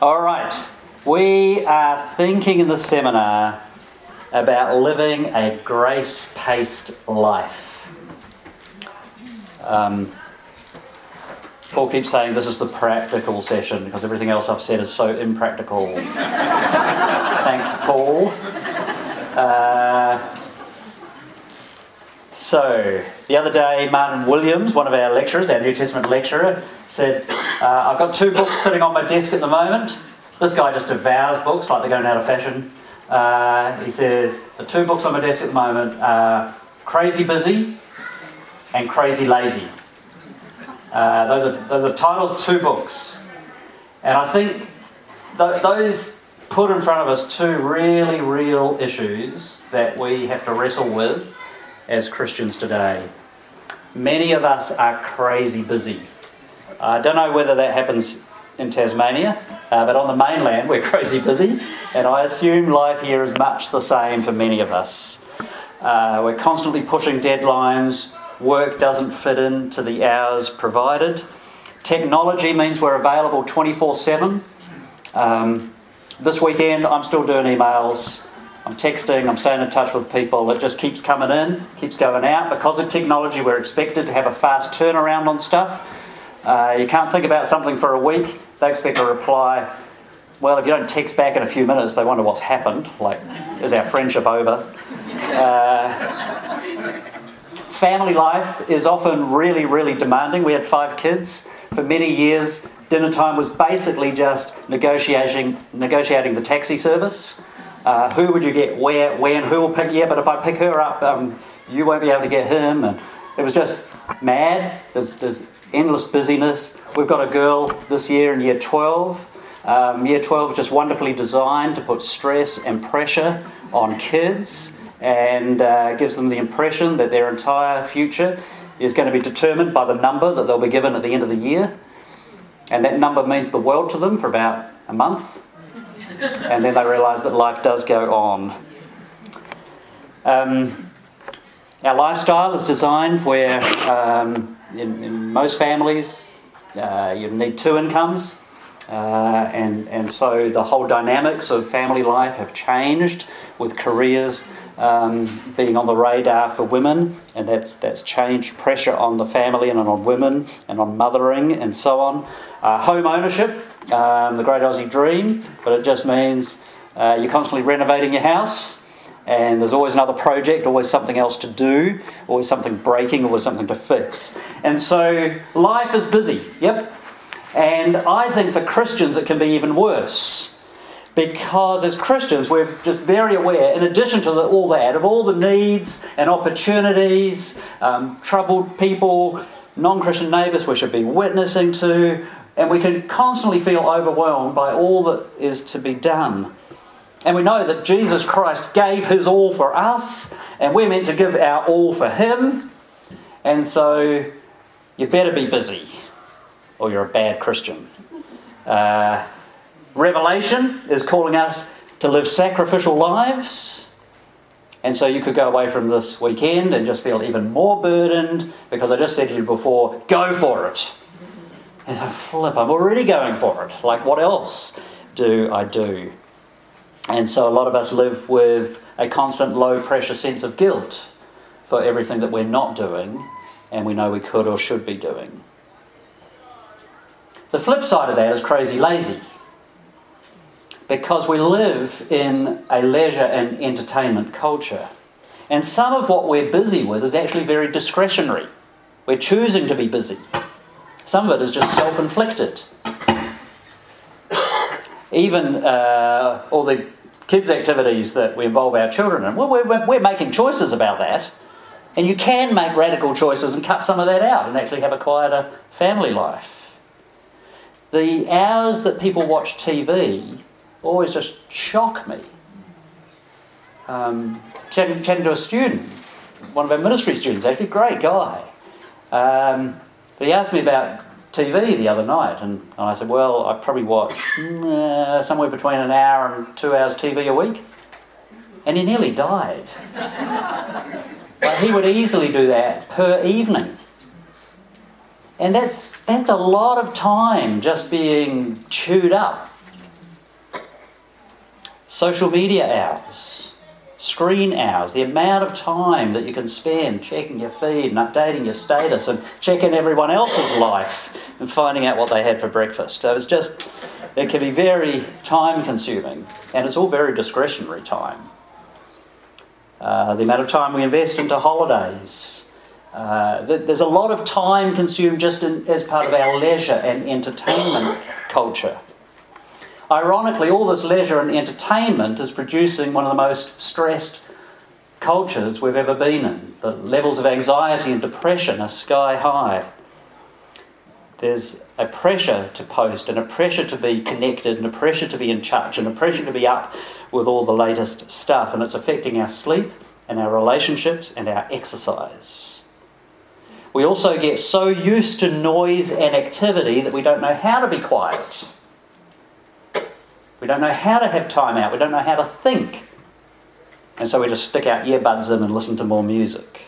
All right, we are thinking in the seminar about living a grace-paced life. Paul keeps saying this is the practical session because everything else I've said is so impractical. Thanks, Paul. So, the other day, Martin Williams, one of our lecturers, our New Testament lecturer, said, I've got 2 books sitting on my desk at the moment. This guy just devours books like they're going out of fashion. He says, the 2 books on my desk at the moment are Crazy Busy and Crazy Lazy. Those are titles of 2 books. And I think those put in front of us 2 really real issues that we have to wrestle with as Christians today. Many of us are crazy busy. I don't know whether that happens in Tasmania, but on the mainland we're crazy busy, and I assume life here is much the same for many of us. We're constantly pushing deadlines, work doesn't fit into the hours provided. Technology means we're available 24/7. This weekend I'm still doing emails, I'm texting, I'm staying in touch with people. It just keeps coming in, keeps going out. Because of technology, we're expected to have a fast turnaround on stuff. You can't think about something for a week. They expect a reply. Well, if you don't text back in a few minutes, they wonder what's happened. Like, is our friendship over? Family life is often really, really demanding. We had 5 kids. For many years, dinner time was basically just negotiating the taxi service. Who would you get where, when, who will pick? Yeah, but if I pick her up, you won't be able to get him. And it was just mad. There's endless busyness. We've got a girl this year in year 12. Year 12 is just wonderfully designed to put stress and pressure on kids and gives them the impression that their entire future is going to be determined by the number that they'll be given at the end of the year. And that number means the world to them for about a month. And then they realise that life does go on. Our lifestyle is designed where in most families you need 2 incomes. And so the whole dynamics of family life have changed with careers being on the radar for women, and that's changed pressure on the family and on women and on mothering and so on. Home ownership, the great Aussie dream, but it just means you're constantly renovating your house, and there's always another project, always something else to do, always something breaking, always something to fix. And so life is busy, yep. And I think for Christians it can be even worse. Because as Christians, we're just very aware, in addition to all that, of all the needs and opportunities, troubled people, non-Christian neighbours we should be witnessing to, and we can constantly feel overwhelmed by all that is to be done. And we know that Jesus Christ gave his all for us, and we're meant to give our all for him, and so you better be busy, or you're a bad Christian. Revelation is calling us to live sacrificial lives. And so you could go away from this weekend and just feel even more burdened because I just said to you before, go for it. And so, flip, I'm already going for it. Like, what else do I do? And so a lot of us live with a constant low-pressure sense of guilt for everything that we're not doing and we know we could or should be doing. The flip side of that is crazy lazy. Because we live in a leisure and entertainment culture. And some of what we're busy with is actually very discretionary. We're choosing to be busy. Some of it is just self-inflicted. Even all the kids' activities that we involve our children in, we're making choices about that. And you can make radical choices and cut some of that out and actually have a quieter family life. The hours that people watch TV always just shock me. Chatting to a student, one of our ministry students, actually, great guy. But he asked me about TV the other night, and I said, well, I probably watch somewhere between an hour and 2 hours TV a week. And he nearly died. But he would easily do that per evening. And that's a lot of time just being chewed up social media hours, screen hours, the amount of time that you can spend checking your feed and updating your status and checking everyone else's life and finding out what they had for breakfast. So it can be very time consuming, and it's all very discretionary time. The amount of time we invest into holidays. There's a lot of time consumed just as part of our leisure and entertainment culture. Ironically, all this leisure and entertainment is producing one of the most stressed cultures we've ever been in. The levels of anxiety and depression are sky high. There's a pressure to post and a pressure to be connected and a pressure to be in touch and a pressure to be up with all the latest stuff, and it's affecting our sleep and our relationships and our exercise. We also get so used to noise and activity that we don't know how to be quiet. We don't know how to have time out. We don't know how to think. And so we just stick our earbuds in and listen to more music.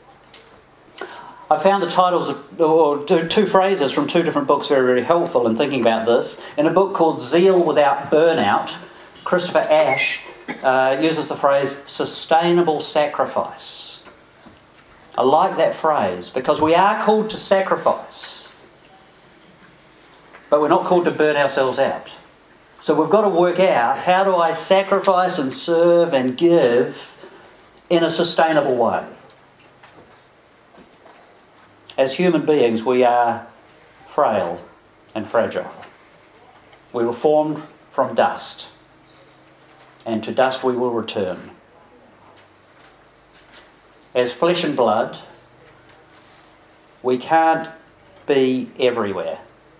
I found the titles or two phrases from two different books very, very helpful in thinking about this. In a book called Zeal Without Burnout, Christopher Ash uses the phrase sustainable sacrifice. I like that phrase because we are called to sacrifice, but we're not called to burn ourselves out. So we've got to work out, how do I sacrifice and serve and give in a sustainable way? As human beings, we are frail and fragile. We were formed from dust, and to dust we will return. As flesh and blood, we can't be everywhere.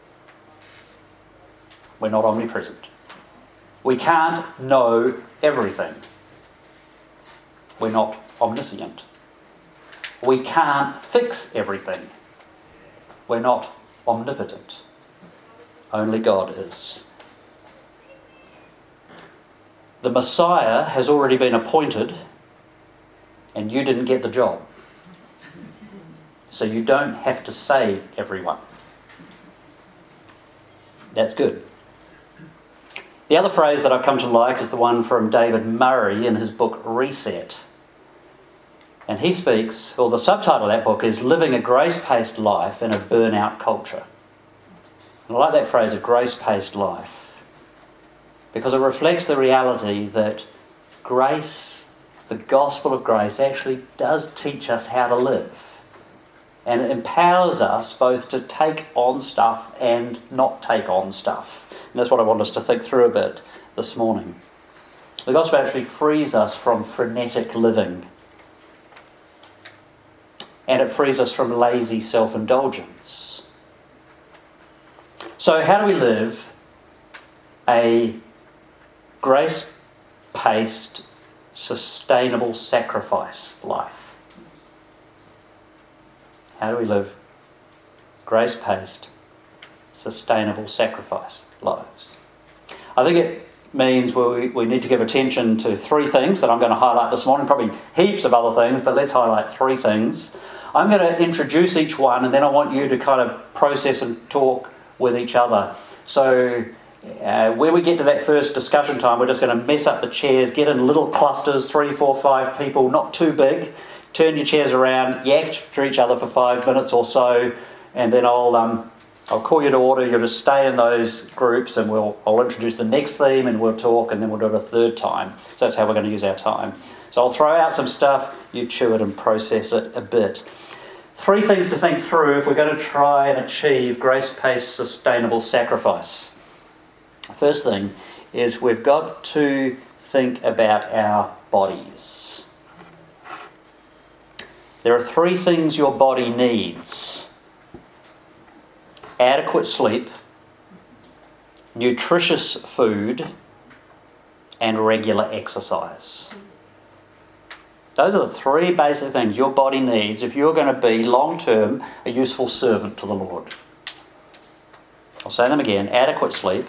We're not omnipresent. We can't know everything. We're not omniscient. We can't fix everything. We're not omnipotent. Only God is. The Messiah has already been appointed, and you didn't get the job. So you don't have to save everyone. That's good. The other phrase that I've come to like is the one from David Murray in his book Reset. And he speaks, or the subtitle of that book is Living a Grace-Paced Life in a Burnout Culture. And I like that phrase, a grace-paced life, because it reflects the reality that grace, the gospel of grace, actually does teach us how to live. And it empowers us both to take on stuff and not take on stuff. And that's what I want us to think through a bit this morning. The gospel actually frees us from frenetic living. And it frees us from lazy self-indulgence. So how do we live a grace-paced, sustainable sacrifice life? How do we live grace-paced, sustainable sacrifice lives? I think it means we need to give attention to three things that I'm going to highlight this morning, probably heaps of other things, but let's highlight three things. I'm going to introduce each one, and then I want you to kind of process and talk with each other. So when we get to that first discussion time, we're just going to mess up the chairs, get in little clusters, 3, 4, 5 people, not too big. Turn your chairs around, yak to each other for 5 minutes or so, and then I'll call you to order. You'll just stay in those groups, and I'll introduce the next theme, and we'll talk, and then we'll do it a third time. So that's how we're going to use our time. So I'll throw out some stuff, you chew it and process it a bit. 3 things to think through if we're going to try and achieve grace-paced, sustainable sacrifice. The first thing is we've got to think about our bodies. There are 3 things your body needs: adequate sleep, nutritious food, and regular exercise. Those are the 3 basic things your body needs if you're going to be long-term a useful servant to the Lord. I'll say them again: adequate sleep,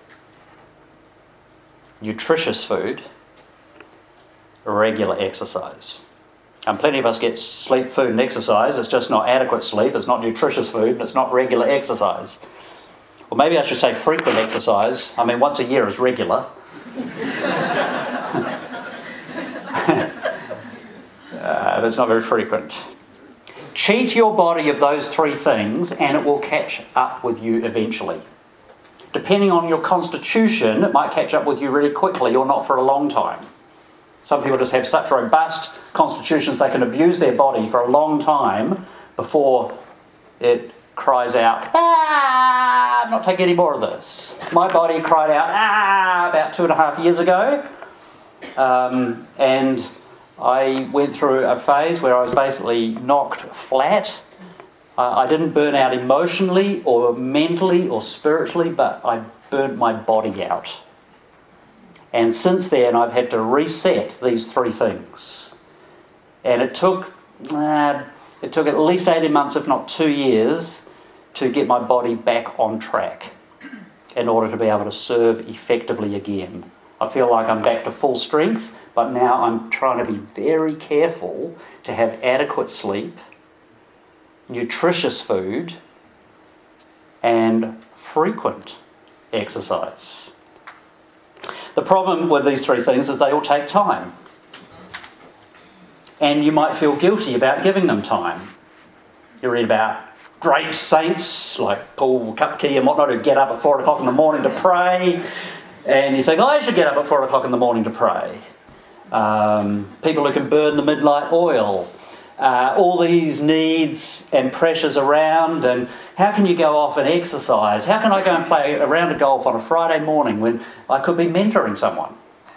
nutritious food, regular exercise. And plenty of us get sleep, food and exercise. It's just not adequate sleep, it's not nutritious food, and it's not regular exercise. Or maybe I should say frequent exercise. I mean, once a year is regular. but it's not very frequent. Cheat your body of those three things and it will catch up with you eventually. Depending on your constitution, it might catch up with you really quickly or not for a long time. Some people just have such robust constitutions they can abuse their body for a long time before it cries out, "Ah, I'm not taking any more of this." My body cried out, "Ah," about 2.5 years ago. And I went through a phase where I was basically knocked flat. I didn't burn out emotionally or mentally or spiritually, but I burnt my body out. And since then, I've had to reset these three things. And it took at least 18 months, if not 2 years, to get my body back on track in order to be able to serve effectively again. I feel like I'm back to full strength, but now I'm trying to be very careful to have adequate sleep, nutritious food, and frequent exercise. The problem with these three things is they all take time. And you might feel guilty about giving them time. You read about great saints like Paul Kupke and whatnot who get up at 4 o'clock in the morning to pray, and you think, I should get up at 4 o'clock in the morning to pray. People who can burn the midnight oil. All these needs and pressures around, and how can you go off and exercise? How can I go and play a round of golf on a Friday morning when I could be mentoring someone?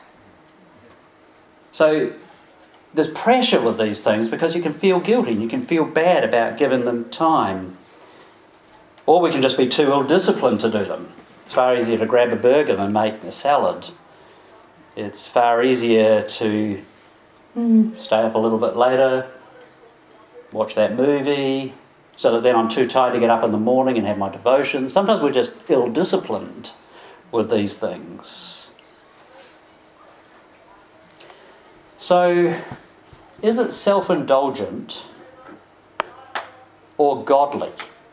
So there's pressure with these things because you can feel guilty and you can feel bad about giving them time. Or we can just be too ill-disciplined to do them. It's far easier to grab a burger than make a salad. It's far easier to stay up a little bit later, watch that movie, so that then I'm too tired to get up in the morning and have my devotions. Sometimes we're just ill-disciplined with these things. So, is it self-indulgent or godly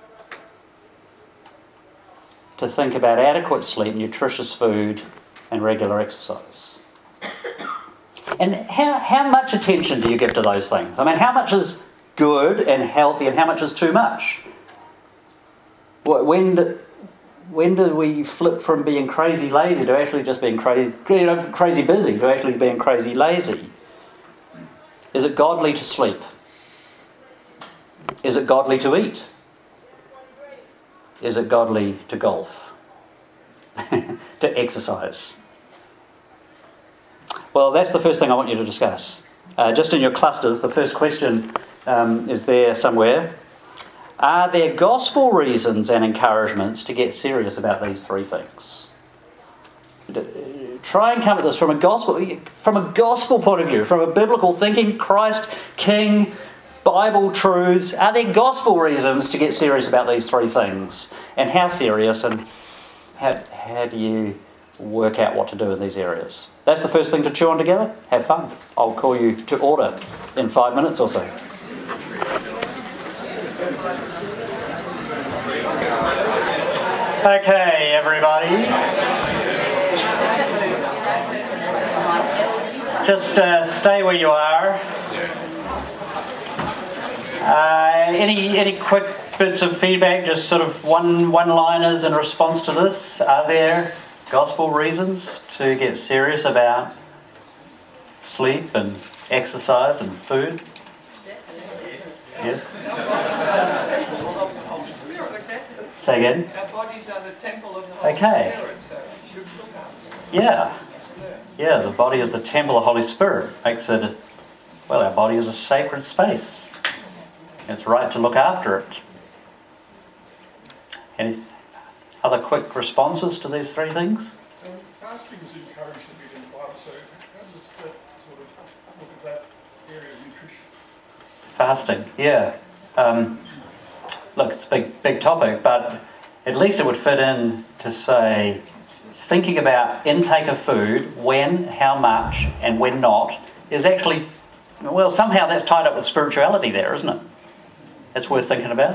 to think about adequate sleep, nutritious food, and regular exercise? And how much attention do you give to those things? I mean, how much is good and healthy and how much is too much? When do we flip from being crazy lazy to actually just being crazy busy to actually being crazy lazy? Is it godly to sleep? Is it godly to eat? Is it godly to golf? To exercise? Well, that's the first thing I want you to discuss. Just in your clusters, the first question is there somewhere. Are there gospel reasons and encouragements to get serious about these three things? Try and come at this from a gospel point of view, from a biblical thinking, Christ, King, Bible truths. Are there gospel reasons to get serious about these three things? And how serious, and how do you work out what to do in these areas? That's the first thing to chew on together. Have fun. I'll call you to order in 5 minutes or so. Okay, everybody. Just stay where you are. Any quick bits of feedback, just sort of one-liners in response to this? Are there gospel reasons to get serious about sleep and exercise and food? Yes? Say again? Our bodies are the temple of the Holy Okay. Spirit, so you should look after Yeah. Yeah, the body is the temple of the Holy Spirit. Makes it, well, our body is a sacred space. It's right to look after it. Any other quick responses to these three things? Fasting is encouraged a bit in the Bible, so how does that sort of look at that area of nutrition? Fasting, yeah. Look, it's a big topic, but at least it would fit in to say thinking about intake of food, when, how much, and when not, is actually, well, somehow that's tied up with spirituality there, isn't it? That's worth thinking about.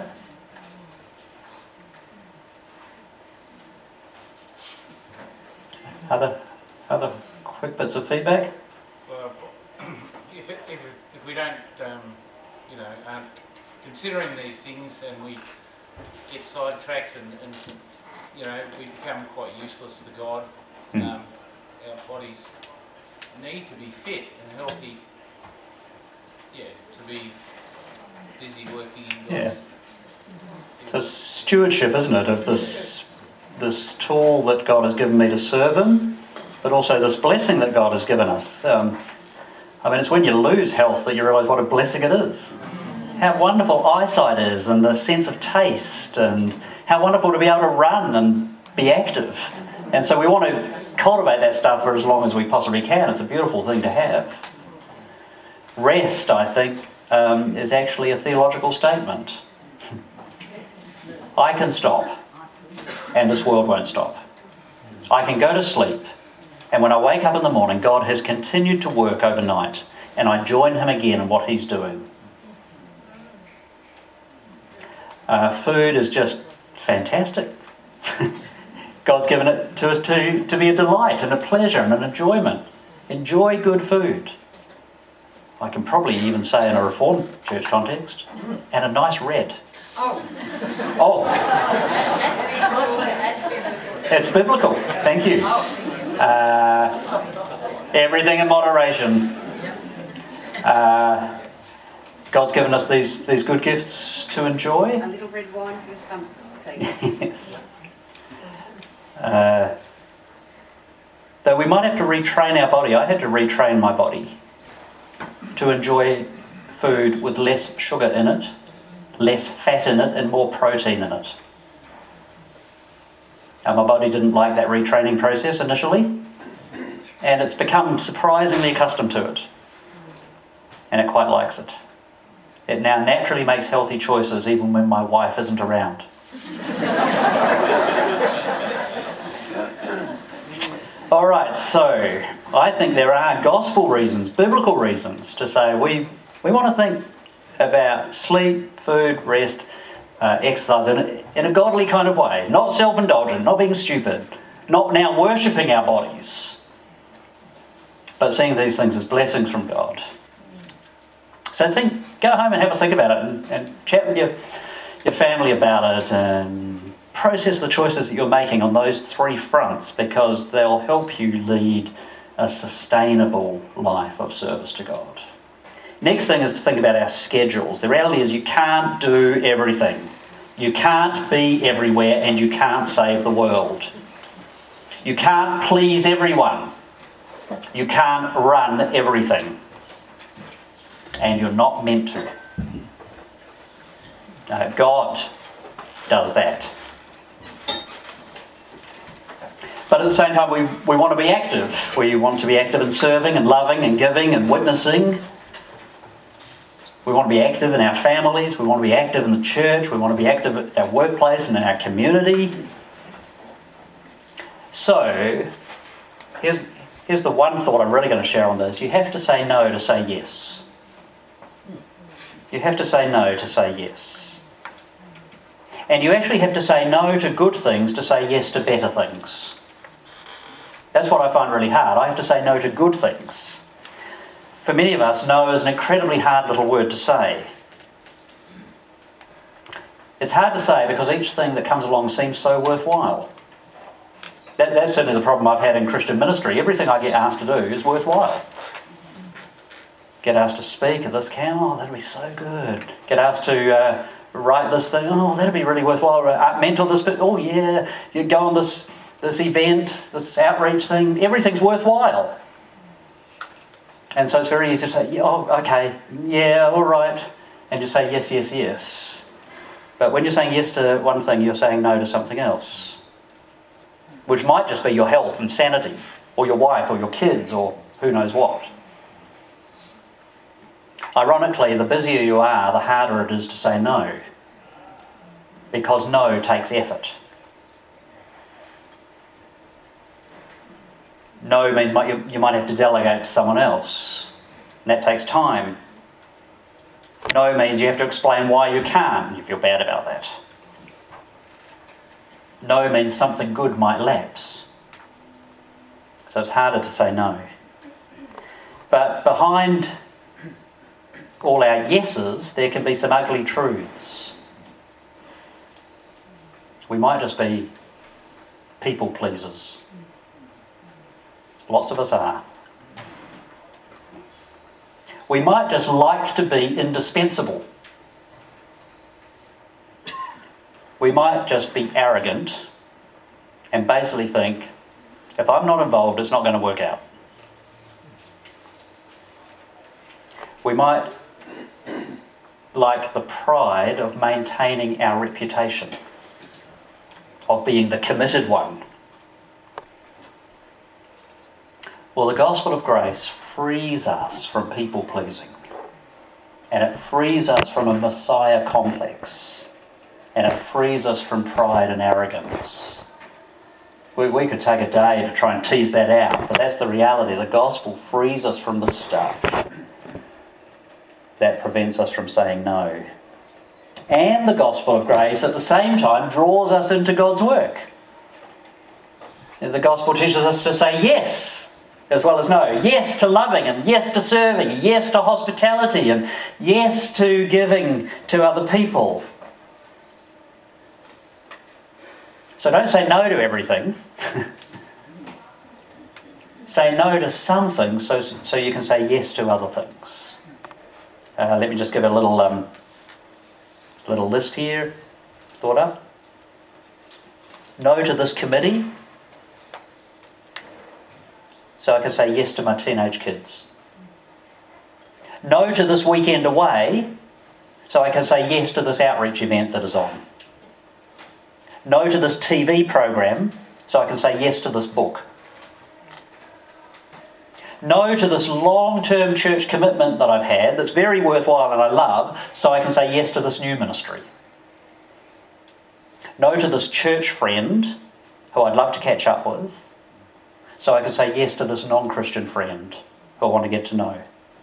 Other quick bits of feedback? If we don't, you know, aren't considering these things, and we get sidetracked, and you know, we become quite useless to God. Our bodies need to be fit and healthy. Yeah, to be busy working in God's. So it's stewardship, isn't it, of this tool that God has given me to serve Him, but also this blessing that God has given us. I mean, it's when you lose health that you realise what a blessing it is. How wonderful eyesight is, and the sense of taste, and how wonderful to be able to run and be active. And so we want to cultivate that stuff for as long as we possibly can. It's a beautiful thing to have. Rest, I think, is actually a theological statement. I can stop, and this world won't stop. I can go to sleep, and when I wake up in the morning, God has continued to work overnight, and I join Him again in what He's doing. Food is just fantastic. God's given it to us to be a delight and a pleasure and an enjoyment. Enjoy good food. I can probably even say in a Reformed church context, and a nice red. Oh. It's biblical. Thank you. Everything in moderation. God's given us these good gifts to enjoy. A little red wine for your stomachs, please. Yes. Though we might have to retrain our body. I had to retrain my body to enjoy food with less sugar in it, less fat in it, and more protein in it. My body didn't like that retraining process initially, and it's become surprisingly accustomed to it, and it quite likes it. It now naturally makes healthy choices even when my wife isn't around. All right, so I think there are gospel reasons, biblical reasons to say we want to think about sleep, food, rest, exercise in a godly kind of way, not self-indulgent, not being stupid, not now worshipping our bodies, but seeing these things as blessings from God. So go home and have a think about it, and chat with your family about it, and process the choices that you're making on those three fronts, because they'll help you lead a sustainable life of service to God. Next thing is to think about our schedules. The reality is you can't do everything. You can't be everywhere, and you can't save the world. You can't please everyone. You can't run everything. And you're not meant to. God does that. But at the same time, we want to be active. We want to be active in serving and loving and giving and witnessing. We want to be active in our families. We want to be active in the church. We want to be active at our workplace and in our community. So, here's the one thought I'm really going to share on this. You have to say no to say yes. You have to say no to say yes. And you actually have to say no to good things to say yes to better things. That's what I find really hard. I have to say no to good things. For many of us, no is an incredibly hard little word to say. It's hard to say because each thing that comes along seems so worthwhile. That's certainly the problem I've had in Christian ministry. Everything I get asked to do is worthwhile. Get asked to speak at this camp, oh, that'd be so good. Get asked to write this thing, oh, that'd be really worthwhile. Mentor this bit, oh yeah, you go on this event, this outreach thing, everything's worthwhile. And so it's very easy to say, yeah, oh, okay, yeah, all right, and you say yes, yes, yes. But when you're saying yes to one thing, you're saying no to something else, which might just be your health and sanity, or your wife, or your kids, or who knows what. Ironically, the busier you are, the harder it is to say no, because no takes effort. No means you might have to delegate to someone else, and that takes time. No means you have to explain why you can't. You feel bad about that. No means something good might lapse. So it's harder to say no. But behind all our yeses, there can be some ugly truths. We might just be people pleasers. Lots of us are. We might just like to be indispensable. We might just be arrogant and basically think, if I'm not involved, it's not going to work out. We might like the pride of maintaining our reputation, of being the committed one. Well, the gospel of grace frees us from people pleasing, and it frees us from a Messiah complex, and it frees us from pride and arrogance. We could take a day to try and tease that out, but that's the reality. The gospel frees us from the stuff that prevents us from saying no. And the gospel of grace at the same time draws us into God's work. And the gospel teaches us to say yes as well as no. Yes to loving, and yes to serving, yes to hospitality, and yes to giving to other people. So don't say no to everything. Say no to some things so you can say yes to other things. Let me just give a little list here. Thought up. No to this committee, so I can say yes to my teenage kids. No to this weekend away, so I can say yes to this outreach event that is on. No to this TV program, so I can say yes to this book. No to this long-term church commitment that I've had that's very worthwhile and I love, so I can say yes to this new ministry. No to this church friend who I'd love to catch up with, so I can say yes to this non-Christian friend who I want to get to know.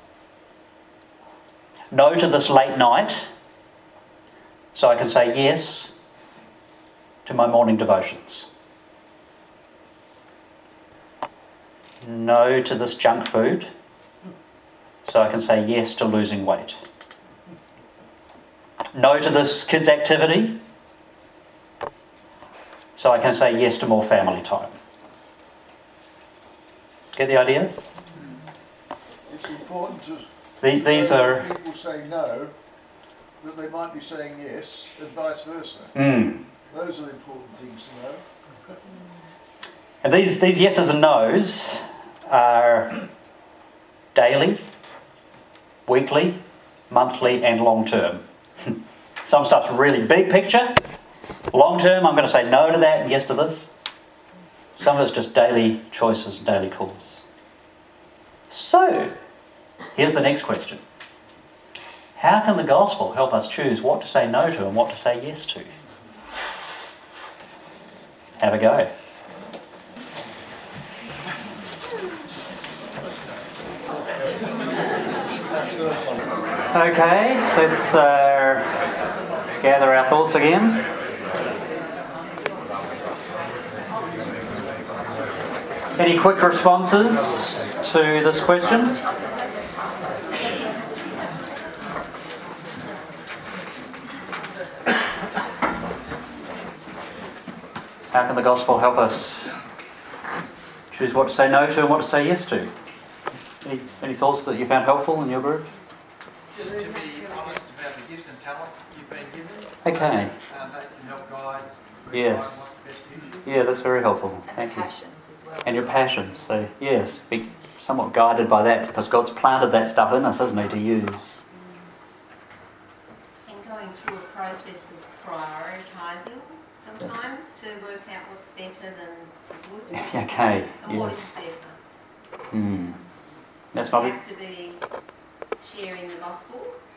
No to this late night, so I can say yes to my morning devotions. No to this junk food, so I can say yes to losing weight. No to this kids' activity, so I can say yes to more family time. Get the idea? It's important to These are... people say no, that they might be saying yes, and vice versa. Those are important things to know. And these yeses and nos are daily, weekly, monthly and long term. Some stuff's really big picture. Long term, I'm going to say no to that and yes to this. Some of it's just daily choices and daily calls. So, here's the next question. How can the gospel help us choose what to say no to and what to say yes to? Have a go. Okay, let's gather our thoughts again. Any quick responses to this question? How can the gospel help us choose what to say no to and what to say yes to? Any thoughts that you found helpful in your group? Just to be honest about the gifts and talents that you've been given. Okay. That can help guide. Yes. What's best for you. Yeah, that's very helpful. Thank you. Passions as well. And your passions. So, yes, be somewhat guided by that because God's planted that stuff in us, hasn't He, to use. And going through a process of prioritising sometimes to work out what's better than good. Okay, And what is yes. better. That's You not it. have to be sharing the gospel.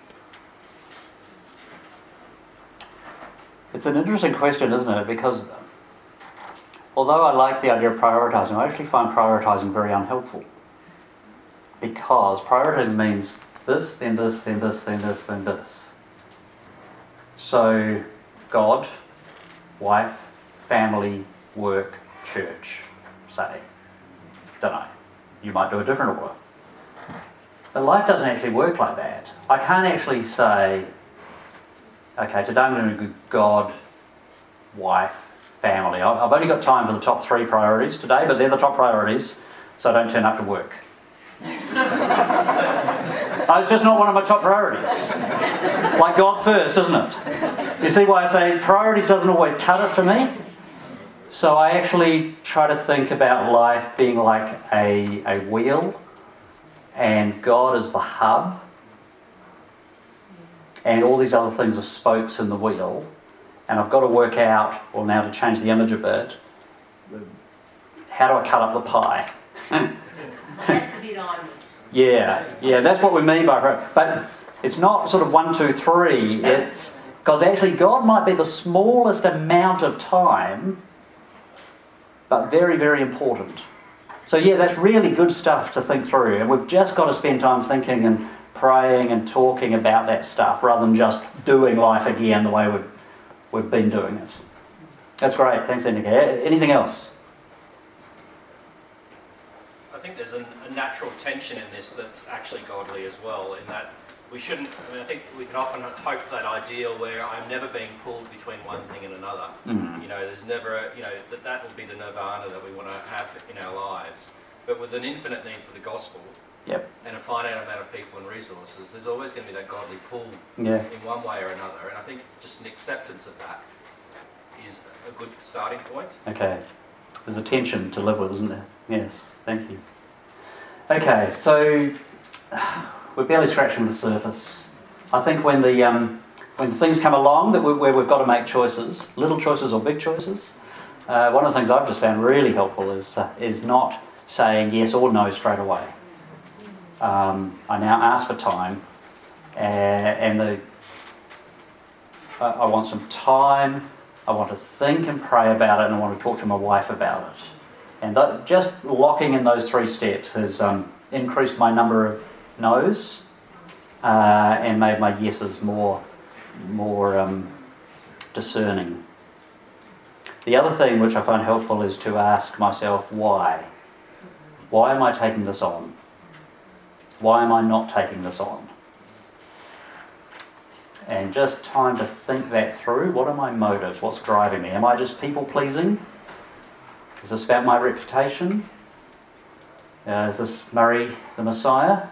It's an interesting question, isn't it? Because although I like the idea of prioritising, I actually find prioritising very unhelpful. Because prioritising means this, then this, then this, then this, then this. So, God, wife, family, work, church, say. Don't know. You might do a different order. But life doesn't actually work like that. I can't actually say, okay, today I'm going to do God, wife, family. I've only got time for the top 3 priorities today, but they're the top priorities, so I don't turn up to work. It's just not one of my top priorities. Like God first, isn't it? You see why I say priorities doesn't always cut it for me? So I actually try to think about life being like a wheel, and God is the hub, and all these other things are spokes in the wheel, and I've got to work out, well now to change the image a bit, how do I cut up the pie? That's the bit I'm Yeah, that's what we mean by prayer. But it's not sort of 1, 2, 3, it's because actually God might be the smallest amount of time, but very, very important. So yeah, that's really good stuff to think through, and we've just got to spend time thinking and praying and talking about that stuff rather than just doing life again the way we've been doing it. That's great, thanks Annika. Anything else? I think there's a natural tension in this that's actually godly as well, in that we shouldn't, I think we can often hope for that ideal where I'm never being pulled between one thing and another. You know, there's never, that will be the nirvana that we want to have in our lives. But with an infinite need for the gospel, and a finite amount of people and resources, there's always going to be that godly pull in one way or another. And I think just an acceptance of that is a good starting point. Okay. There's a tension to live with, isn't there? Yes, thank you. Okay, so we're barely scratching the surface. I think when the things come along where we've got to make choices, little choices or big choices, one of the things I've just found really helpful is not saying yes or no straight away. I now ask for time, and I want some time. I want to think and pray about it, and I want to talk to my wife about it. And just locking in those 3 steps has increased my number of no's and made my yeses more discerning. The other thing which I find helpful is to ask myself why. Why am I taking this on? Why am I not taking this on? And just time to think that through. What are my motives? What's driving me? Am I just people-pleasing? Is this about my reputation? Is this Murray the Messiah?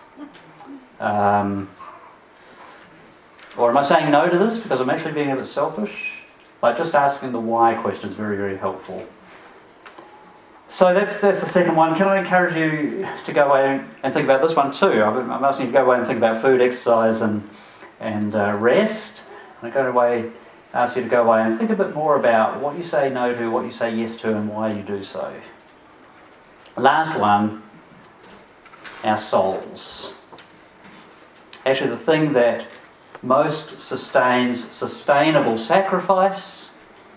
Or am I saying no to this because I'm actually being a bit selfish? Like just asking the why question is very, very helpful. So that's the second one. Can I encourage you to go away and think about this one too? I'm asking you to go away and think about food, exercise and rest. And I go away, ask you to go away and think a bit more about what you say no to, what you say yes to, and why you do so. Last one, our souls. Actually, the thing that most sustains sustainable sacrifice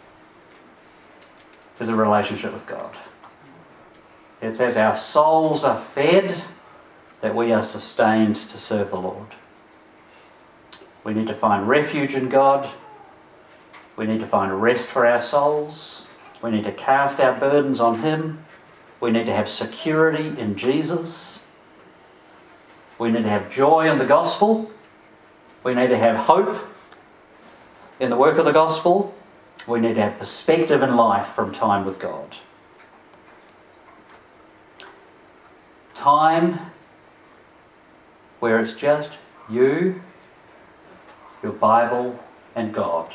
is a relationship with God. It's as our souls are fed that we are sustained to serve the Lord. We need to find refuge in God. We need to find rest for our souls. We need to cast our burdens on Him. We need to have security in Jesus. We need to have joy in the gospel. We need to have hope in the work of the gospel. We need to have perspective in life from time with God. Time where it's just you, your Bible, and God.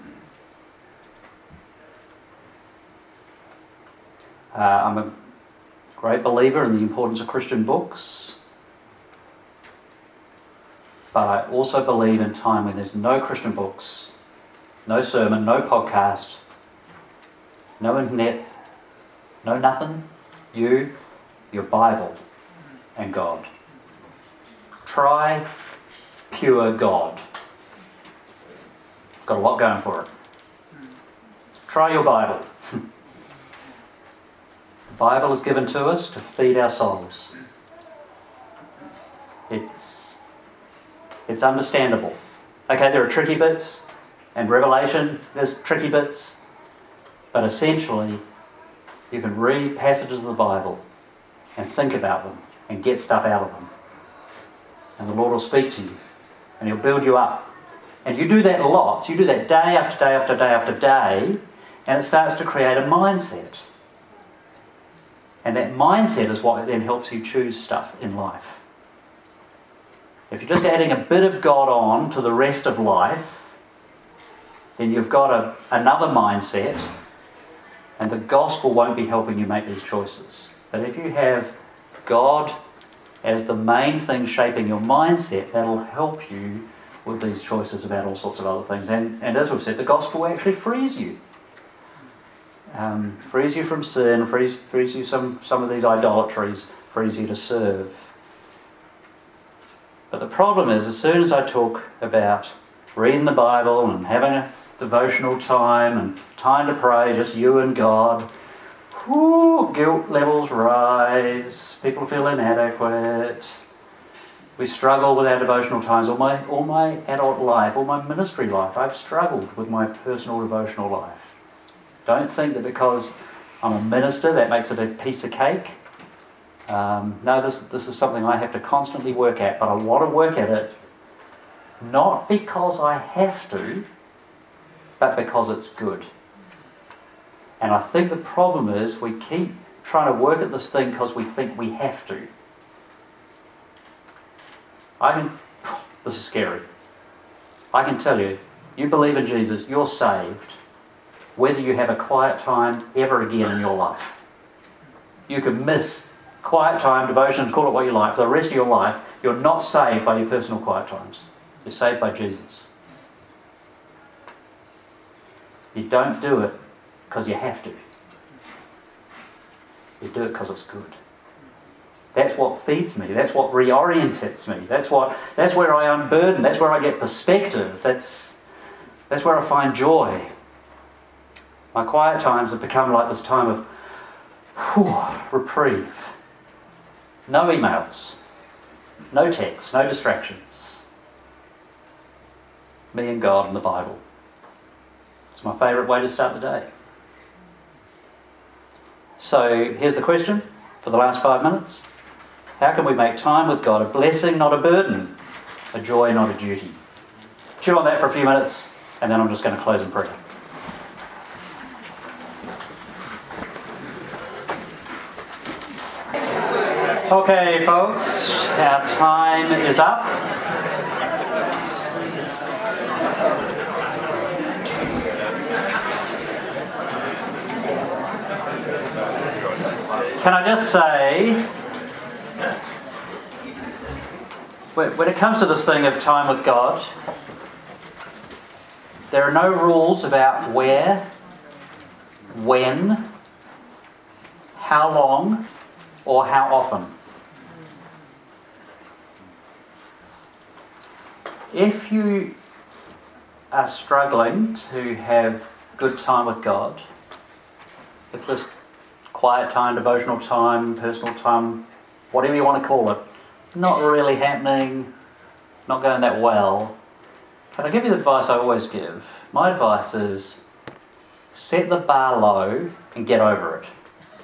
I'm a great believer in the importance of Christian books, but I also believe in time when there's no Christian books, no sermon, no podcast, no internet, no nothing, you, your Bible, and God. Try pure God. Got a lot going for it. Try your Bible. The Bible is given to us to feed our souls. It's understandable. Okay, there are tricky bits, and Revelation, there's tricky bits, but essentially you can read passages of the Bible and think about them and get stuff out of them. And the Lord will speak to you. And He'll build you up. And you do that a lot. So you do that day after day after day after day. And it starts to create a mindset. And that mindset is what then helps you choose stuff in life. If you're just adding a bit of God on to the rest of life, then you've got another mindset, and the gospel won't be helping you make these choices. But if you have God as the main thing shaping your mindset, that'll help you with these choices about all sorts of other things. And as we've said, the gospel actually frees you. Frees you from sin, frees you some of these idolatries, frees you to serve. But the problem is, as soon as I talk about reading the Bible and having a devotional time and time to pray, just you and God, guilt levels rise, people feel inadequate. We struggle with our devotional times. All my adult life, all my ministry life, I've struggled with my personal devotional life. Don't think that because I'm a minister that makes it a piece of cake. No, this is something I have to constantly work at, but I want to work at it not because I have to, but because it's good. And I think the problem is we keep trying to work at this thing because we think we have to. This is scary. I can tell you, you believe in Jesus, you're saved, whether you have a quiet time ever again in your life. You could miss quiet time, devotions, call it what you like, for the rest of your life. You're not saved by your personal quiet times. You're saved by Jesus. You don't do it because you have to. You do it because it's good. That's what feeds me. That's what reorientates me. That's where I unburden. That's where I get perspective. That's where I find joy. My quiet times have become like this time of reprieve. No emails, no texts, no distractions. Me and God and the Bible. It's my favourite way to start the day. So here's the question for the last 5 minutes. How can we make time with God a blessing, not a burden? A joy, not a duty? Chew on that for a few minutes, and then I'm just going to close in prayer. Okay, folks, our time is up. Can I just say, when it comes to this thing of time with God, there are no rules about where, when, how long, or how often. If you are struggling to have good time with God, if this quiet time, devotional time, personal time, whatever you want to call it, not really happening, not going that well, can I give you the advice I always give? My advice is set the bar low and get over it.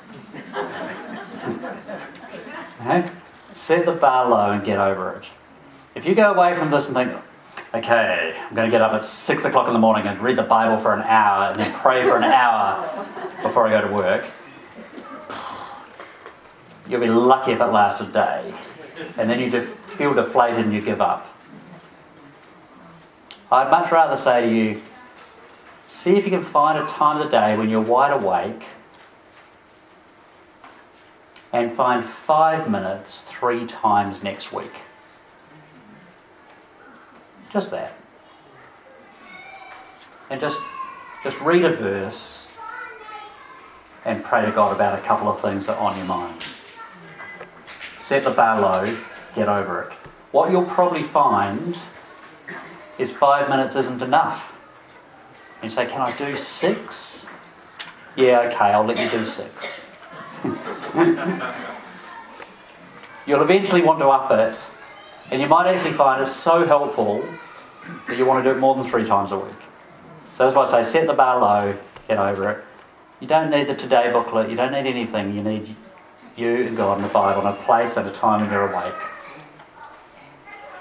Okay? Set the bar low and get over it. If you go away from this and think, okay, I'm going to get up at 6 o'clock in the morning and read the Bible for an hour and then pray for an hour before I go to work, you'll be lucky if it lasts a day. And then you feel deflated and you give up. I'd much rather say to you, see if you can find a time of the day when you're wide awake and find 5 minutes 3 times next week. Just that. And just read a verse and pray to God about a couple of things that are on your mind. Set the bar low, get over it. What you'll probably find is 5 minutes isn't enough. And you say, can I do 6? Yeah, okay, I'll let you do 6. You'll eventually want to up it, and you might actually find it so helpful that you want to do it more than 3 times a week. So that's why I say set the bar low, get over it. You don't need the Today booklet, you don't need anything. You need you and God and the Bible and a place and a time when you're awake.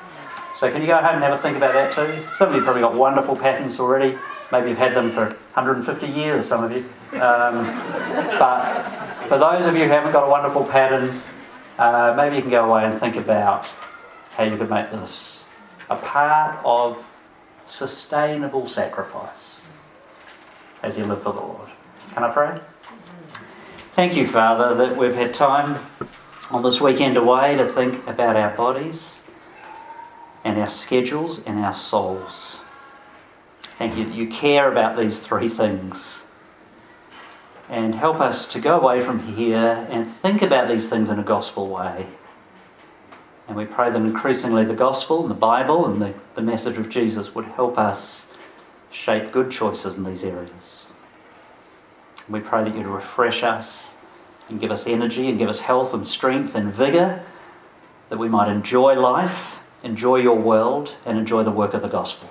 So can you go home and have a think about that too? Some of you probably got wonderful patterns already. Maybe you've had them for 150 years, some of you. But for those of you who haven't got a wonderful pattern, maybe you can go away and think about how you could make this a part of sustainable sacrifice as you live for the Lord. Can I pray? Thank you, Father, that we've had time on this weekend away to think about our bodies and our schedules and our souls. Thank you that you care about these three things. And help us to go away from here and think about these things in a gospel way. And we pray that increasingly the gospel and the Bible and the message of Jesus would help us shape good choices in these areas. We pray that you'd refresh us and give us energy and give us health and strength and vigour, that we might enjoy life, enjoy your world, and enjoy the work of the gospel.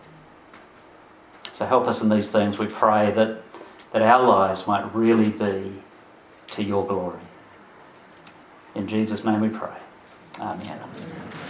So help us in these things, we pray, that our lives might really be to your glory. In Jesus' name we pray. Amen.